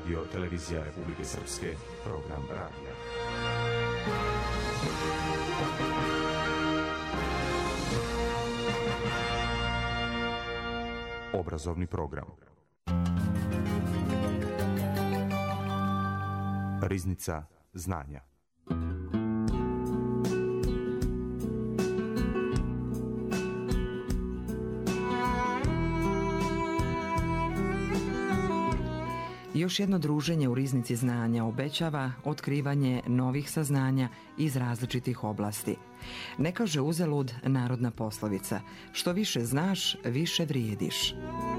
Radio Televizija Republike Srpske, program radija. Obrazovni program. Riznica znanja. Još jedno druženje u Riznici znanja obećava otkrivanje novih saznanja iz različitih oblasti. Ne kaže uzalud narodna poslovica: što više znaš, više vrijediš.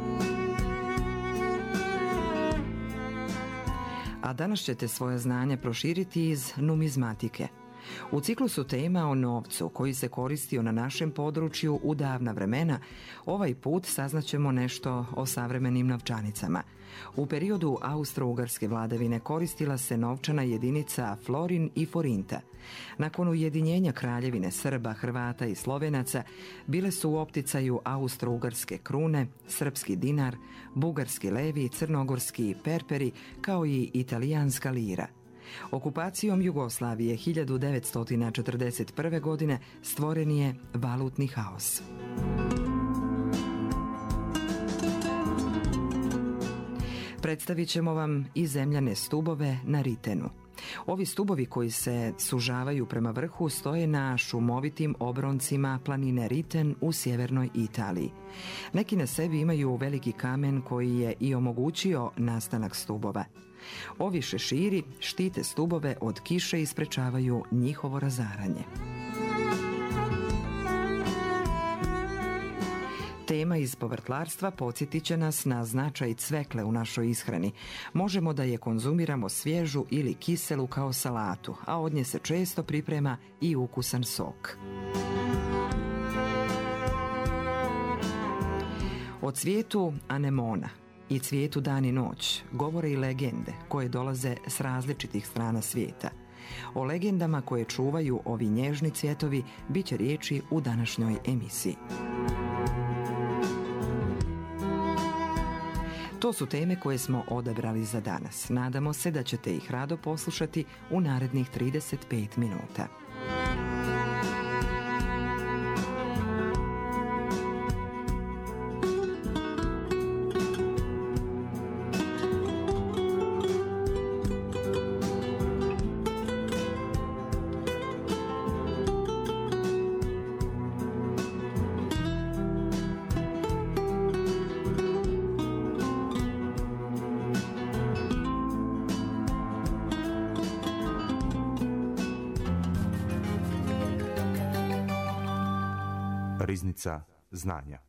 A danas ćete svoje znanje proširiti iz numizmatike. U ciklusu tema o novcu koji se koristio na našem području u davna vremena, ovaj put saznaćemo nešto o savremenim novčanicama. U periodu austro-ugarske vladavine koristila se novčana jedinica florin i forinta. Nakon ujedinjenja kraljevine Srba, Hrvata i Slovenaca bile su u opticaju austro-ugarske krune, srpski dinar, bugarski levi, crnogorski perperi kao i italijanska lira. Okupacijom Jugoslavije 1941. godine stvoren je valutni haos. Predstavit ćemo vam i zemljane stubove na Ritenu. Ovi stubovi koji se sužavaju prema vrhu stoje na šumovitim obroncima planine Riten u sjevernoj Italiji. Neki na sebi imaju veliki kamen koji je i omogućio nastanak stubova. Ovi šeširi štite stubove od kiše i sprečavaju njihovo razaranje. Tema iz povrtlarstva podsjetit će nas na značaj cvekle u našoj ishrani. Možemo da je konzumiramo svježu ili kiselu kao salatu, a od nje se često priprema i ukusan sok. O cvijetu anemona i cvijetu dan i noć govore i legende koje dolaze s različitih strana svijeta. O legendama koje čuvaju ovi nježni cvjetovi bit će riječi u današnjoj emisiji. To su teme koje smo odabrali za danas. Nadamo se da ćete ih rado poslušati u narednih 35 minuta. Riznica znanja.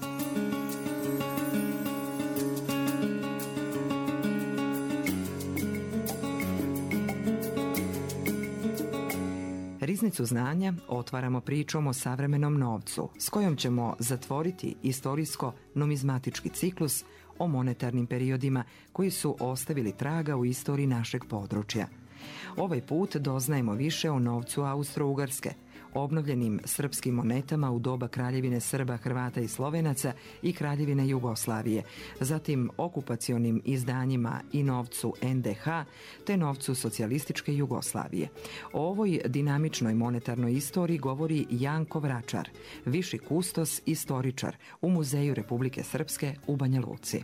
Riznicu znanja otvaramo pričom o savremenom novcu, s kojom ćemo zatvoriti istorijsko-numizmatički ciklus o monetarnim periodima koji su ostavili traga u istoriji našeg područja. Ovaj put doznajemo više o novcu Austro-Ugarske, obnovljenim srpskim monetama u doba kraljevine Srba, Hrvata i Slovenaca i kraljevine Jugoslavije, zatim okupacionim izdanjima i novcu NDH te novcu socijalističke Jugoslavije. O ovoj dinamičnoj monetarnoj istoriji govori Janko Vračar, viši kustos istoričar u Muzeju Republike Srpske u Banja Luci.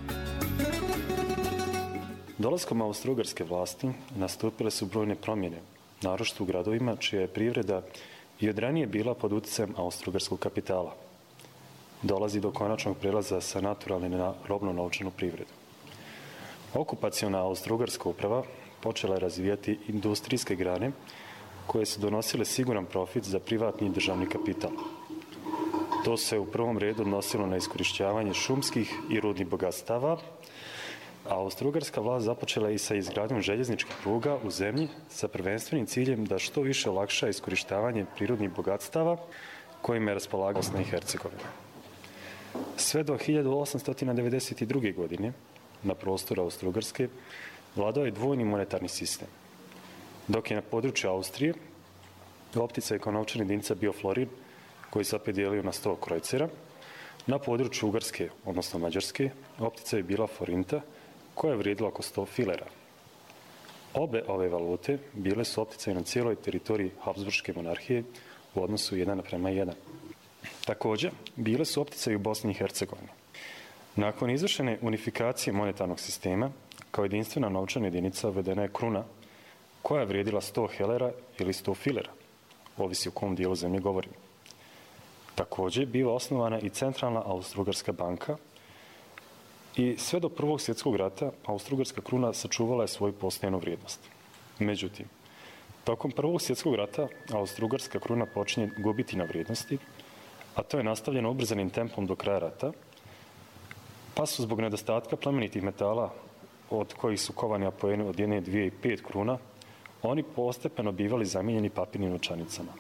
Dolaskom austro-ugarske vlasti nastupile su brojne promjene, naročito u gradovima čija je privreda i od ranije bila pod utjecajem austro-ugarskog kapitala. Dolazi do konačnog prelaza sa naturalne na robno-novčanu privredu. Okupaciona austro-ugarska uprava počela je razvijati industrijske grane koje su donosile siguran profit za privatni i državni kapital. To se u prvom redu odnosilo na iskorištavanje šumskih i rudnih bogatstava, a austro-ugarska vlast započela je i sa izgradnjom željezničkih pruga u zemlji sa prvenstvenim ciljem da što više olakša iskorištavanje prirodnih bogatstava kojima je raspolagala Bosna i Hercegovina. Sve do 1892. godine na prostoru Austro-Ugarske vladao je dvojni monetarni sistem. Dok je na području Austrije opticaj kao novčana jedinica bio florin, koji se opet dijelio na 100 krojcera, na području Ugarske, odnosno Mađarske, optica je bila forinta, koja je vrijedila oko 100 filera. Obe ove valute bile su opticaj na cijeloj teritoriji Habsburške monarhije u odnosu 1:1. Također, bile su opticaj u Bosni i Hercegovini. Nakon izvršene unifikacije monetarnog sistema, kao jedinstvena novčana jedinica uvedena je kruna, koja je vrijedila 100 helera ili 100 filera, ovisi o kom dijelu zemlje govorimo. Također, biva osnovana i Centralna Austro-Ugarska banka i sve do Prvog svjetskog rata Austro-Ugarska kruna sačuvala je svoju postojanu vrijednost. Međutim, tokom Prvog svjetskog rata Austro-Ugarska kruna počinje gubiti na vrijednosti, a to je nastavljeno ubrzanim tempom do kraja rata, pa su zbog nedostatka plemenitih metala od kojih su kovani apoeni od 1, 2 i 5 kruna, oni postepeno bivali zamijenjeni papirnim novčanicama.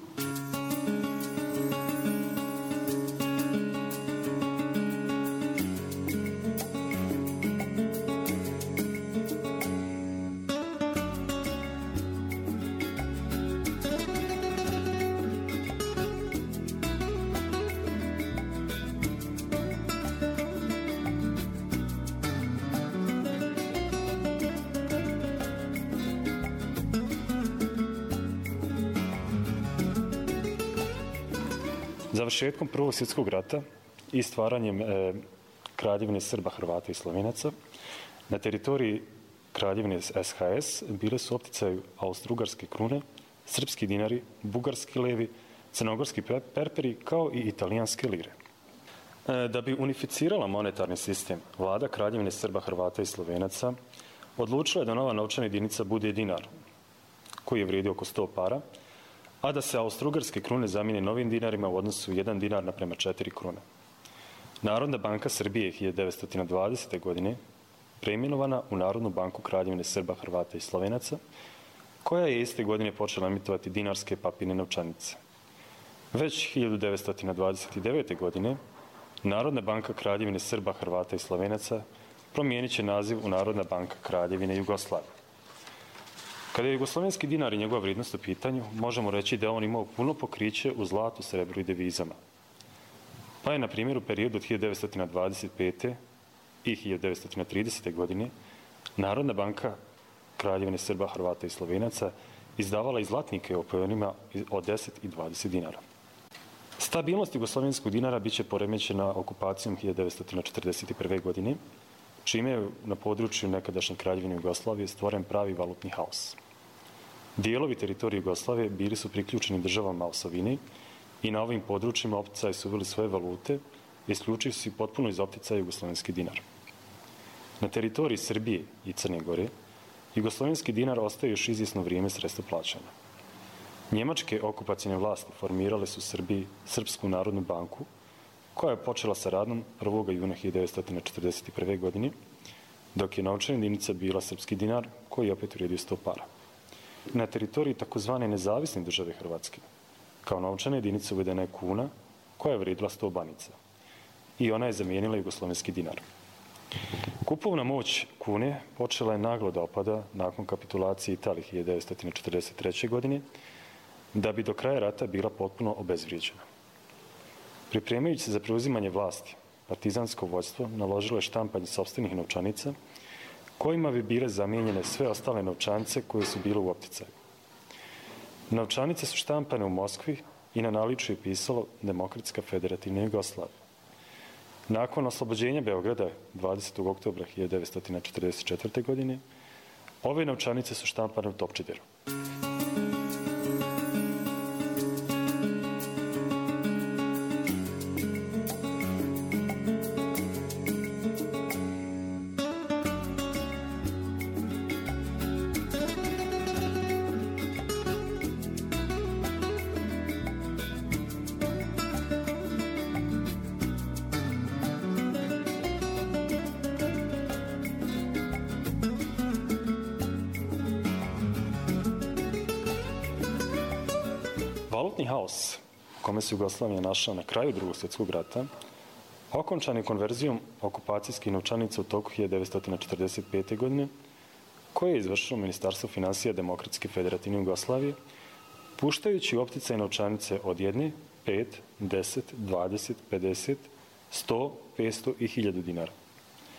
Završetkom Prvog svjetskog rata i stvaranjem Kraljevine Srba, Hrvata i Slovenaca, na teritoriji Kraljevine SHS bile su opticaju Austro-Ugarske krune, srpski dinari, bugarski levi, crnogorski perperi kao i italijanske lire. Da bi unificirala monetarni sistem, vlada Kraljevine Srba, Hrvata i Slovenaca odlučila je da nova novčana jedinica bude dinar, koji je vrijedio oko 100 para, a da se Austro-Ugarske krune zamijene novim dinarima u odnosu 1 dinar naprema 4 krune. Narodna banka Srbije 1920. godine preimenovana u Narodnu banku Kraljevine Srba, Hrvata i Slovenaca, koja je iste godine počela emitovati dinarske papirne novčanice. Već 1929. godine Narodna banka Kraljevine Srba, Hrvata i Slovenaca promijenit će naziv u Narodna banka Kraljevine Jugoslavije. Kada je jugoslovenski dinar i njegova vrijednost u pitanju, možemo reći da je on imao puno pokriće u zlatu, srebru i devizama. Pa je, na primjer, u periodu od 1925. i 1930. godine Narodna banka Kraljevine Srba, Hrvata i Slovenaca izdavala i zlatnike u apoenima od 10 i 20 dinara. Stabilnost jugoslovenskog dinara biće poremećena okupacijom 1941. godine, čime je na području nekadašnje Kraljevine Jugoslavije stvoren pravi valutni haos. Dijelovi teritorije Jugoslavije bili su priključeni državama osovine i na ovim područjima opticaji su uveli svoje valute, isključili su i potpuno iz opticaja jugoslovenski dinar. Na teritoriji Srbije i Crne Gore jugoslovenski dinar ostaje još izvjesno vrijeme sredstvo plaćanja. Njemačke okupacione vlasti formirale su Srbiji Srpsku narodnu banku, koja je počela sa radom 1. juna 1941. godine, dok je novčana jedinica bila srpski dinar, koji je opet vrijedio 100 para. Na teritoriji takozvane nezavisne države Hrvatske, kao novčana jedinica uvedena je kuna, koja je vrijedila 100 banica. I ona je zamijenila jugoslovenski dinar. Kupovna moć kune počela je naglo da opada nakon kapitulacije Italije 1943. godine, da bi do kraja rata bila potpuno obezvrijeđena. Pripremajući se za preuzimanje vlasti, partizansko vođstvo naložilo je štampanje sopstvenih novčanica, kojima bi bile zamijenjene sve ostale novčanice koje su bile u opticaju. Novčanice su štampane u Moskvi i na naličju je pisalo Demokratska federativna Jugoslavija. Nakon oslobođenja Beograda 20. oktobra 1944. godine, ove novčanice su štampane u Topčideru. Valutni haos, u kome se Jugoslavija našla na kraju Drugog svjetskog rata, okončan je konverzijom okupacijskih novčanica u toku 1945. godine, koje je izvršilo Ministarstvo financija Demokratske federativne Jugoslavije, puštajući u opticaj novčanice od 1, 5, 10, 20, 50, 100, 500 i 1000 dinara.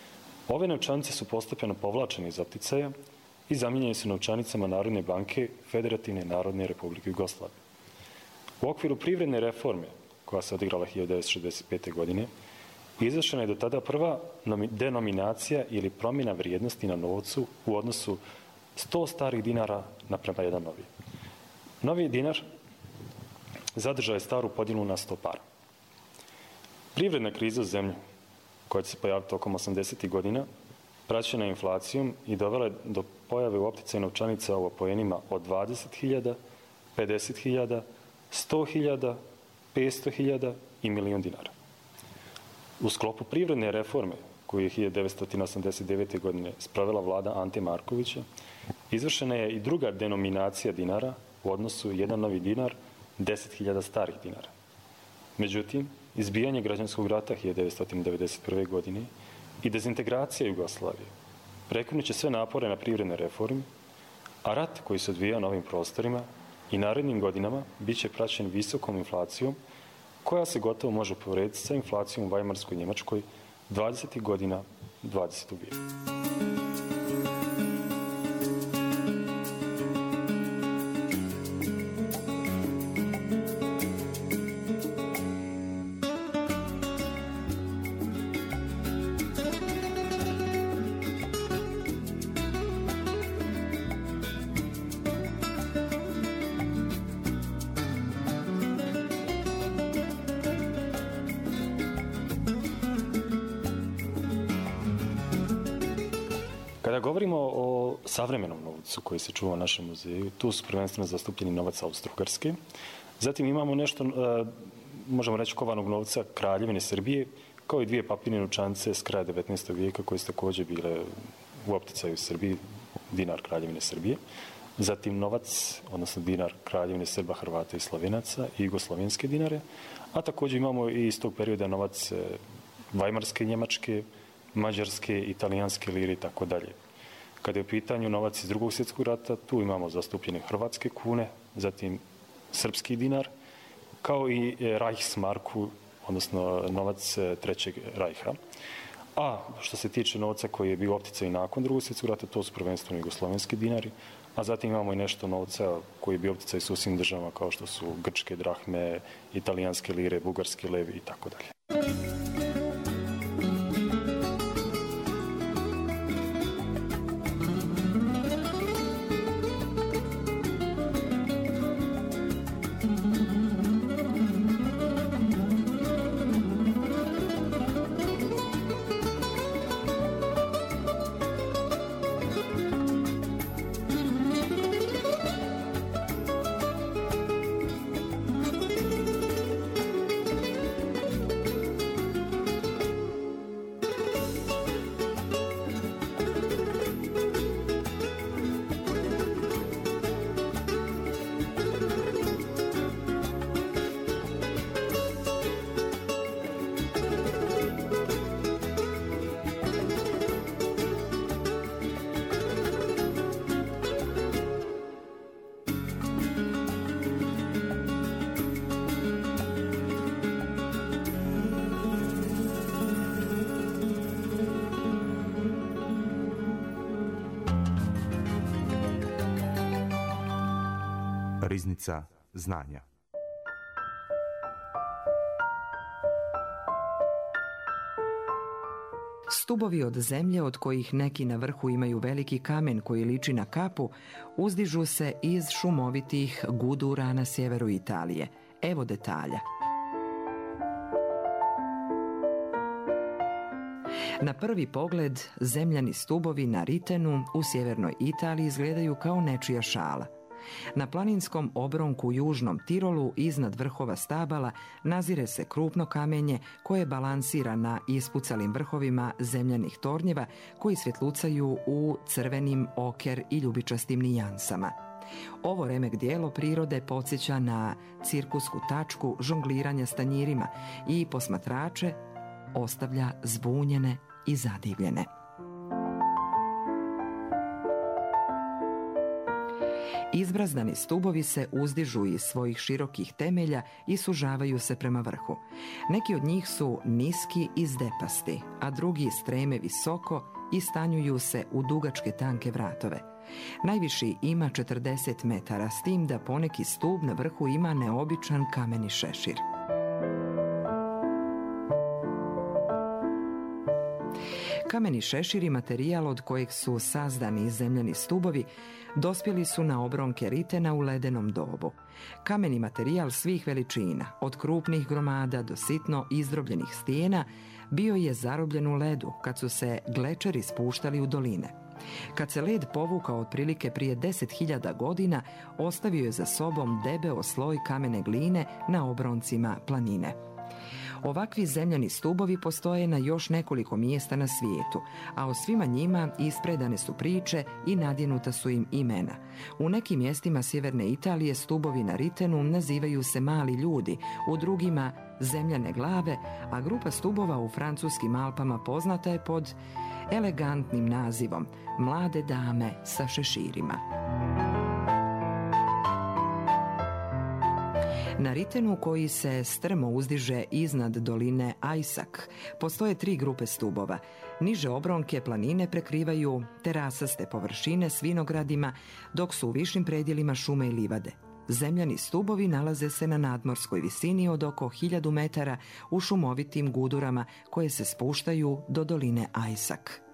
Ove novčanice su postepeno povlačene iz opticaja i zamijenjene su novčanicama Narodne banke Federativne Narodne Republike Jugoslavije. U okviru privredne reforme, koja se odigrala 1965. godine, izvršena je do tada prva denominacija ili promjena vrijednosti na novcu u odnosu 100 starih dinara naprema jedan novi. Novi dinar zadržao je staru podjelu na 100 para. Privredna kriza u zemlji, koja će se pojaviti tokom 80. godina, praćena inflacijom i dovela je do pojave u opticaju novčanica u apojenima od 20.000, 50.000, 100.000, 500.000 i milion dinara. U sklopu privredne reforme, koju je 1989. godine sprovela vlada Ante Markovića, izvršena je i druga denominacija dinara u odnosu jedan novi dinar, 10.000 starih dinara. Međutim, izbijanje građanskog rata 1991. godine i dezintegracija Jugoslavije prekinut će sve napore na privredne reforme, a rat koji se odvija na ovim prostorima i narednim godinama bit će praćen visokom inflacijom koja se gotovo može uporediti sa inflacijom u Vajmarskoj Njemačkoj 20. godina 20. vijeka. Kada govorimo o savremenom novcu koji se čuva u našem muzeju, tu su prvenstveno zastupljeni novac Austro-Ugarske. Zatim imamo nešto, možemo reći, kovanog novca Kraljevine Srbije, kao i dvije papirne novčanice s kraja 19. vijeka koje su također bile u opticaju u Srbiji, dinar Kraljevine Srbije. Zatim novac, odnosno dinar Kraljevine Srba, Hrvata i Slovenaca i jugoslovenske dinare. A također imamo i iz tog perioda novac Vajmarske Njemačke, mađarske, italijanske lire i tako dalje. Kada je u pitanju novac iz Drugog svjetskog rata, tu imamo zastupljene hrvatske kune, zatim srpski dinar, kao i Reichsmarku, odnosno novac Trećeg Rajha. A što se tiče novca koji je bio u opticaju nakon Drugog svjetskog rata, to su prvenstveno jugoslovenski dinari, a zatim imamo i nešto novca koji je bio u opticaju susjednim državama kao što su grčke drahme, italijanske lire, bugarske levi i tako dalje. Riznica znanja. Stubovi od zemlje, od kojih neki na vrhu imaju veliki kamen koji liči na kapu, uzdižu se iz šumovitih gudura na sjeveru Italije. Evo detalja. Na prvi pogled, zemljani stubovi na Ritenu u sjevernoj Italiji izgledaju kao nečija šala. Na planinskom obronku u južnom Tirolu iznad vrhova stabala nazire se krupno kamenje koje balansira na ispucalim vrhovima zemljanih tornjeva koji svjetlucaju u crvenim, oker i ljubičastim nijansama. Ovo remek dijelo prirode podsjeća na cirkusku tačku žongliranja s tanjirima i posmatrače ostavlja zbunjene i zadivljene. Izbrazdani stubovi se uzdižu iz svojih širokih temelja i sužavaju se prema vrhu. Neki od njih su niski i zdepasti, a drugi streme visoko i stanjuju se u dugačke tanke vratove. Najviši ima 40 metara, s tim da poneki stub na vrhu ima neobičan kameni šešir. Kameni šešir i materijal od kojeg su sazdani zemljani stubovi dospjeli su na obronke ritena u ledenom dobu. Kameni materijal svih veličina, od krupnih gromada do sitno izdrobljenih stijena, bio je zarobljen u ledu kad su se glečeri spuštali u doline. Kad se led povukao otprilike prije 10.000 godina, ostavio je za sobom debeo sloj kamene gline na obroncima planine. Ovakvi zemljani stubovi postoje na još nekoliko mjesta na svijetu, a o svima njima ispredane su priče i nadjenuta su im imena. U nekim mjestima sjeverne Italije stubovi na ritenu nazivaju se mali ljudi, u drugima zemljane glave, a grupa stubova u francuskim Alpama poznata je pod elegantnim nazivom mlade dame sa šeširima. Na ritenu koji se strmo uzdiže iznad doline Ajsak postoje 3 grupe stubova. Niže obronke planine prekrivaju terasaste površine s vinogradima, dok su u višim predjelima šume i livade. Zemljani stubovi nalaze se na nadmorskoj visini od oko 1000 metara u šumovitim gudurama koje se spuštaju do doline Ajsak.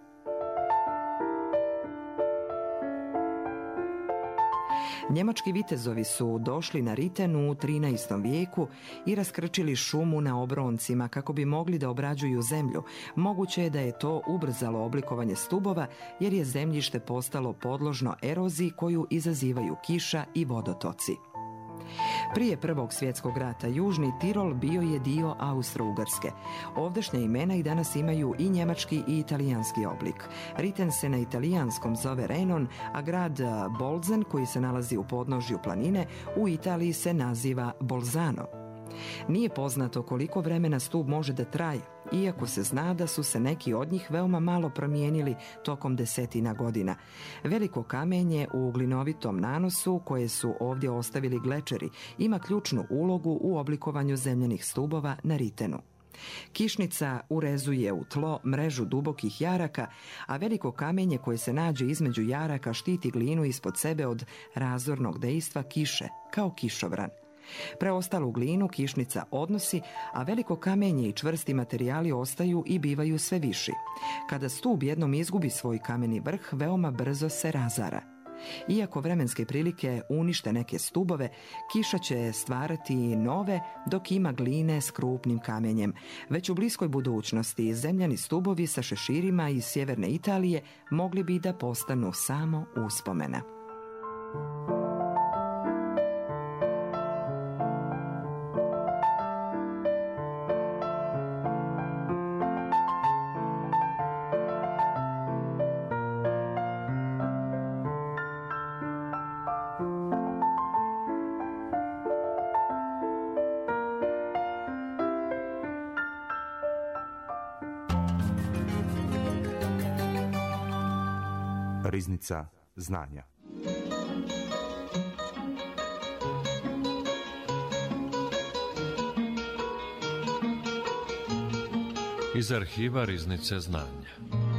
Njemački vitezovi su došli na ritenu u 13. vijeku i raskrčili šumu na obroncima kako bi mogli da obrađuju zemlju. Moguće je da je to ubrzalo oblikovanje stubova jer je zemljište postalo podložno eroziji koju izazivaju kiša i vodotoci. Prije Prvog svjetskog rata Južni Tirol bio je dio Austro-Ugarske. Ovdašnja imena i danas imaju i njemački i italijanski oblik. Riten se na italijanskom zove Renon, a grad Bolzen, koji se nalazi u podnožju planine, u Italiji se naziva Bolzano. Nije poznato koliko vremena stub može da traje, iako se zna da su se neki od njih veoma malo promijenili tokom desetina godina. Veliko kamenje u glinovitom nanosu, koje su ovdje ostavili glečeri, ima ključnu ulogu u oblikovanju zemljanih stubova na ritenu. Kišnica urezuje u tlo mrežu dubokih jaraka, a veliko kamenje koje se nađe između jaraka štiti glinu ispod sebe od razornog dejstva kiše, kao kišobran. Preostalu glinu kišnica odnosi, a veliko kamenje i čvrsti materijali ostaju i bivaju sve viši. Kada stub jednom izgubi svoj kameni vrh, veoma brzo se razara. Iako vremenske prilike unište neke stubove, kiša će stvarati nove dok ima gline s krupnim kamenjem. Već u bliskoj budućnosti zemljani stubovi sa šeširima iz sjeverne Italije mogli bi da postanu samo uspomena. Riznica znanja. Iz arhiva Riznice znanja.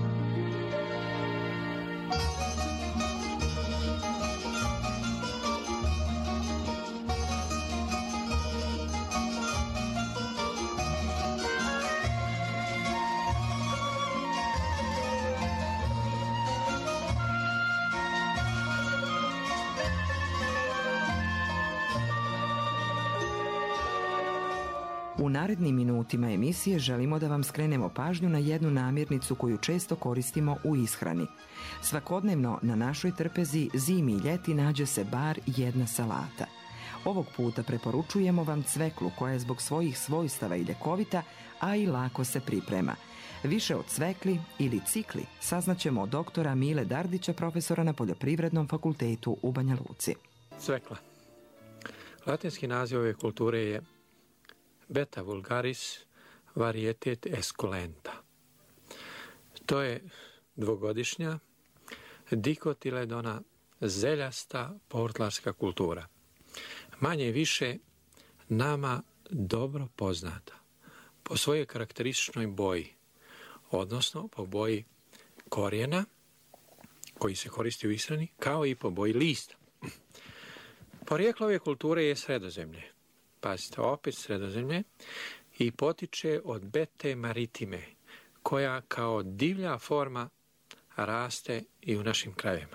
U narednim minutima emisije želimo da vam skrenemo pažnju na jednu namirnicu koju često koristimo u ishrani. Svakodnevno na našoj trpezi zimi i ljeti nađe se bar jedna salata. Ovog puta preporučujemo vam cveklu koja je zbog svojih svojstava i ljekovita, a i lako se priprema. Više o cvekli ili cikli saznaćemo od doktora Mile Dardića, profesora na Poljoprivrednom fakultetu u Banja Luci. Cvekla. Latinski naziv ove kulture je Beta vulgaris varietet esculenta. To je dvogodišnja dikotiledona zeljasta povrtlarska kultura. Manje više nama dobro poznata po svojoj karakterističnoj boji, odnosno po boji korijena koji se koristi u ishrani, kao i po boji lista. Porijeklo ove kulture je Sredozemlje. Pazite, opet Sredozemlje, i potiče od Bete maritime, koja kao divlja forma raste i u našim krajevima.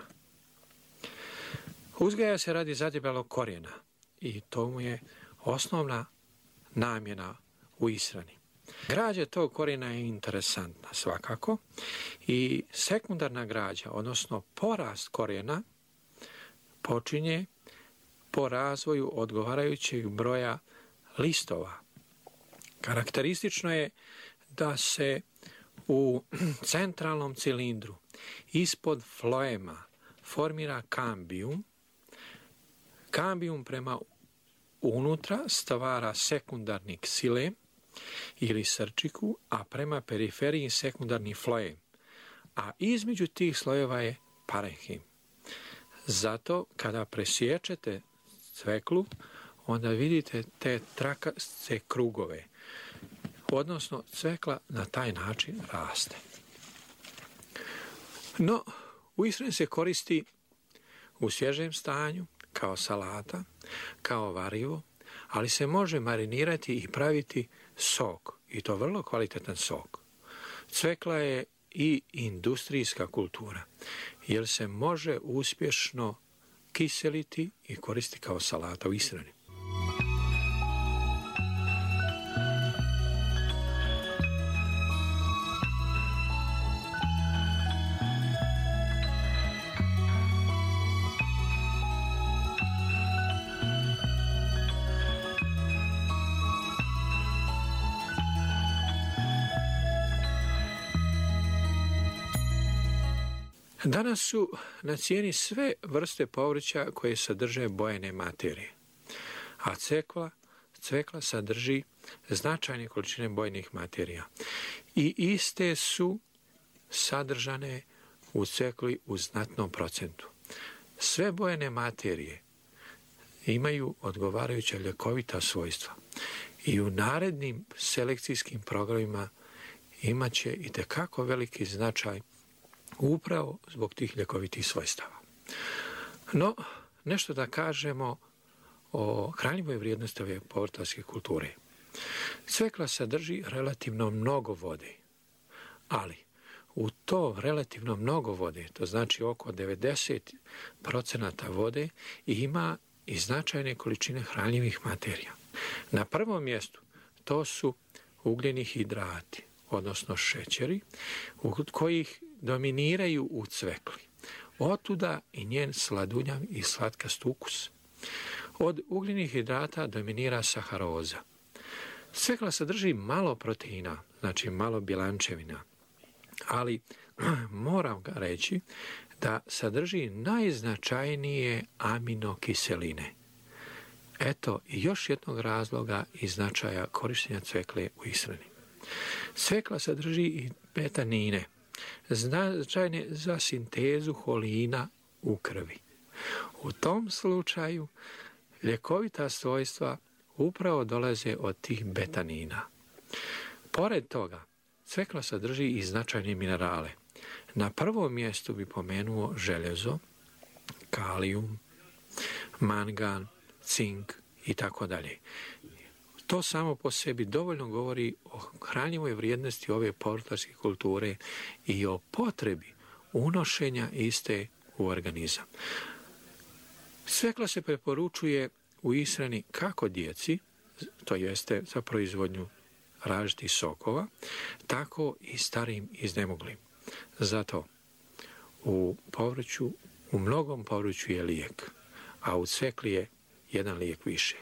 Uzgaja se radi zadebelog korijena i to mu je osnovna namjena u ishrani. Građa tog korijena je interesantna svakako i sekundarna građa, odnosno porast korijena, počinje po razvoju odgovarajućeg broja listova. Karakteristično je da se u centralnom cilindru ispod floema formira kambijum. Kambijum prema unutra stvara sekundarni ksilem ili srčiku, a prema periferiji sekundarni floem. A između tih slojeva je parenhim. Zato kada presječete cveklu, onda vidite te trakaste krugove. Odnosno, cvekla na taj način raste. No, u ishrani se koristi u svježem stanju, kao salata, kao varivo, ali se može marinirati i praviti sok, i to vrlo kvalitetan sok. Cvekla je i industrijska kultura, jer se može uspješno kiseliti i koristiti kao salata u ishrani. Danas su na cijeni sve vrste povrća koje sadrže bojene materije, a cvekla sadrži značajne količine bojnih materija i iste su sadržane u cvekli u znatnom procentu. Sve bojene materije imaju odgovarajuća ljekovita svojstva i u narednim selekcijskim programima imat će itekako veliki značaj upravo zbog tih ljekovitih svojstava. No, nešto da kažemo o hranjivoj vrijednosti ove povrtlarske kulture. Cvekla sadrži relativno mnogo vode, ali u to relativno mnogo vode, to znači oko 90% vode, ima i značajne količine hranjivih materija. Na prvom mjestu to su ugljeni hidrati, odnosno šećeri, od kojih dominiraju u cvekli. Otuda i njen sladunjav i slatkast ukus. Od ugljenih hidrata dominira saharoza. Cvekla sadrži malo proteina, znači malo bjelančevina, ali moram reći da sadrži najznačajnije aminokiseline. Eto još jednog razloga i značaja korištenja cvekle u ishrani. Cvekla sadrži i betanine, značajne za sintezu holina u krvi. U tom slučaju ljekovita svojstva upravo dolaze od tih betanina. Pored toga, cvekla sadrži i značajne minerale. Na prvom mjestu bi pomenuo željezo, kalijum, mangan, cink i tako dalje. To samo po sebi dovoljno govori o hranjivoj vrijednosti ove povrtlarske kulture i o potrebi unošenja iste u organizam. Cvekla se preporučuje u ishrani kako djeci, to jeste za proizvodnju različitih sokova, tako i starijim iznemoglim. Zato u mnogom povrću je lijek, a u cvekli je jedan lijek više.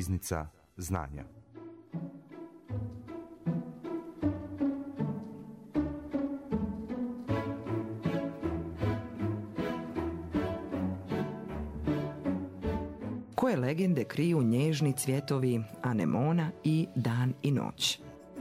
Riznica znanja. Koje legende kriju nježni cvjetovi anemona i dan i noć?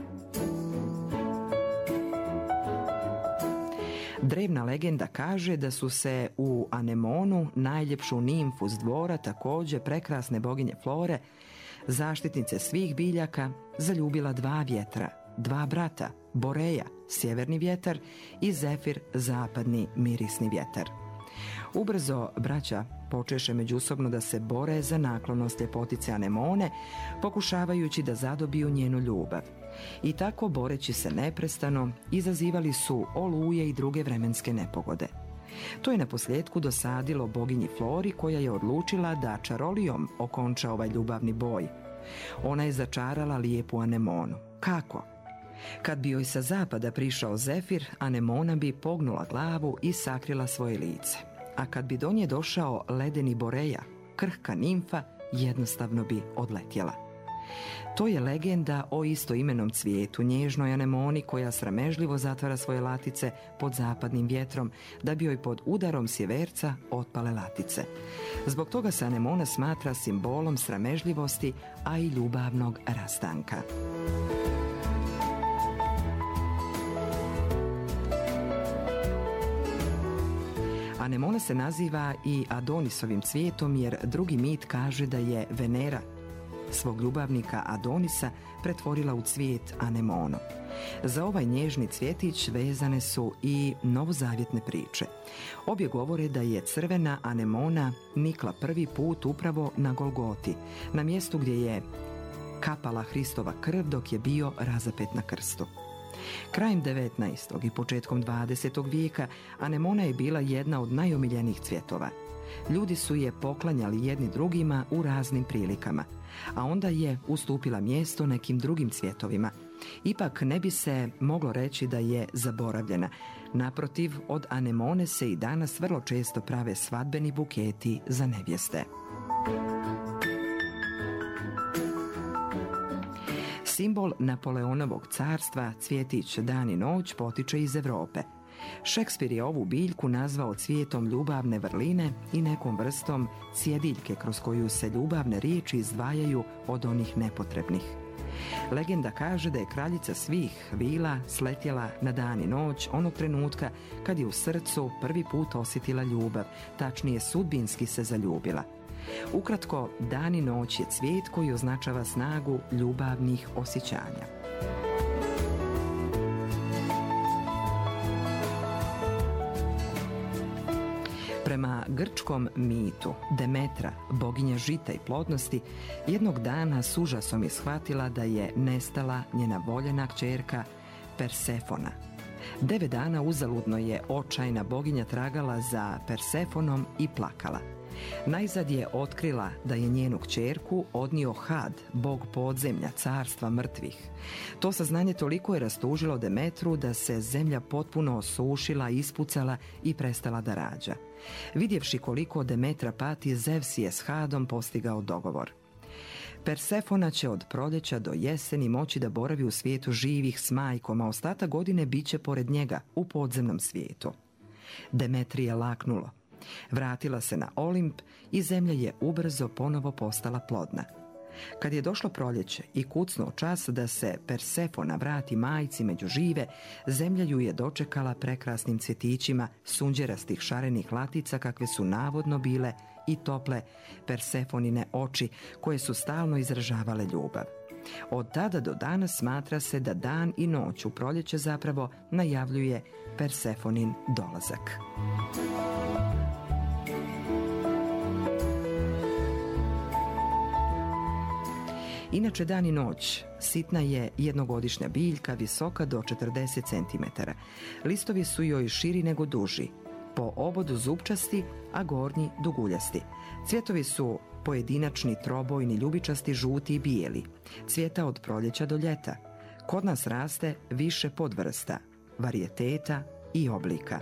Drevna legenda kaže da su se u anemonu, najljepšu nimfu s dvora, također prekrasne boginje Flore, zaštitnice svih biljaka, zaljubila dva vjetra, dva brata, Boreja, sjeverni vjetar, i Zefir, zapadni mirisni vjetar. Ubrzo braća počeše međusobno da se bore za naklonost ljepotice anemone, pokušavajući da zadobiju njenu ljubav. I tako, boreći se neprestano, izazivali su oluje i druge vremenske nepogode. To je naposljetku dosadilo boginji Flori, koja je odlučila da čarolijom okonča ovaj ljubavni boj. Ona je začarala lijepu anemonu. Kako? Kad bi joj sa zapada prišao Zefir, anemona bi pognula glavu i sakrila svoje lice. A kad bi do nje došao ledeni Boreja, krhka nimfa jednostavno bi odletjela. To je legenda o istoimenom cvijetu, nježnoj anemoni koja sramežljivo zatvara svoje latice pod zapadnim vjetrom, da bi joj pod udarom sjeverca otpale latice. Zbog toga se anemona smatra simbolom sramežljivosti, a i ljubavnog rastanka. Anemona se naziva i Adonisovim cvijetom, jer drugi mit kaže da je Venera svog ljubavnika Adonisa pretvorila u cvijet anemonu. Za ovaj nježni cvjetić vezane su i novozavjetne priče. Obje govore da je crvena anemona nikla prvi put upravo na Golgoti, na mjestu gdje je kapala Hristova krv dok je bio razapet na krstu. Krajem 19. i početkom 20. vijeka anemona je bila jedna od najomiljenijih cvjetova. Ljudi su je poklanjali jedni drugima u raznim prilikama, a onda je ustupila mjesto nekim drugim cvjetovima. Ipak ne bi se moglo reći da je zaboravljena. Naprotiv, od anemone se i danas vrlo često prave svadbeni buketi za nevjeste. Simbol Napoleonovog carstva, cvjetić dan i noć, potiče iz Europe. Šekspir je ovu biljku nazvao cvijetom ljubavne vrline i nekom vrstom cjediljke kroz koju se ljubavne riječi izdvajaju od onih nepotrebnih. Legenda kaže da je kraljica svih vila sletjela na dan i noć onog trenutka kad je u srcu prvi put osjetila ljubav, tačnije sudbinski se zaljubila. Ukratko, dan i noć je cvijet koji označava snagu ljubavnih osjećanja. Prema grčkom mitu, Demetra, boginja žita i plodnosti, jednog dana s užasom je shvatila da je nestala njena voljena kćerka Persefona. 9 dana uzaludno je očajna boginja tragala za Persefonom i plakala. Najzad je otkrila da je njenu kćerku odnio Had, bog podzemlja, carstva mrtvih. To saznanje toliko je rastužilo Demetru da se zemlja potpuno osušila, ispucala i prestala da rađa. Vidjevši koliko Demetra pati, Zevs je s Hadom postigao dogovor. Persefona će od proljeća do jeseni moći da boravi u svijetu živih s majkom, a ostatak godine bit će pored njega u podzemnom svijetu. Demetri je laknulo. Vratila se na Olimp i zemlja je ubrzo ponovo postala plodna. Kad je došlo proljeće i kucnuo čas da se Persefona vrati majci među žive, zemlja ju je dočekala prekrasnim cvjetićima sunđerastih šarenih latica kakve su navodno bile i tople Persefonine oči koje su stalno izražavale ljubav. Od tada do danas smatra se da dan i noć u proljeće zapravo najavljuje Persefonin dolazak. Inače, dan i noć sitna je jednogodišnja biljka, visoka do 40 cm. Listovi su joj širi nego duži, po obodu zupčasti, a gornji duguljasti. Cvjetovi su pojedinačni, trobojni, ljubičasti, žuti i bijeli. Cvjeta od proljeća do ljeta. Kod nas raste više podvrsta, varijeteta i oblika.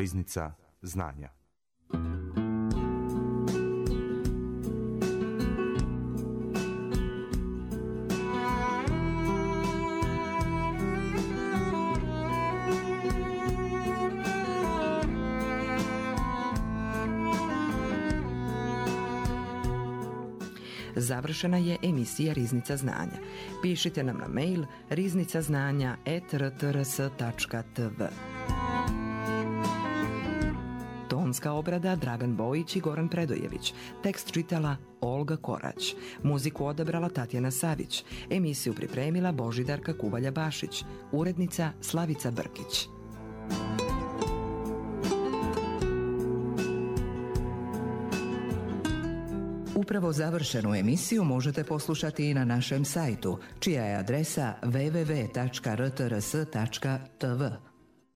Riznica znanja. Završena je emisija Riznica znanja. Pišite nam na mail riznicaznanja@rtrs.tv. Tonska obrada Dragan Bojić i Goran Predojević. Tekst čitala Olga Korać. Muziku odabrala Tatjana Savić. Emisiju pripremila Božidarka Kubalja-Bašić. Urednica Slavica Brkić. Upravo završenu emisiju možete poslušati i na našem sajtu, čija je adresa www.rtrs.tv.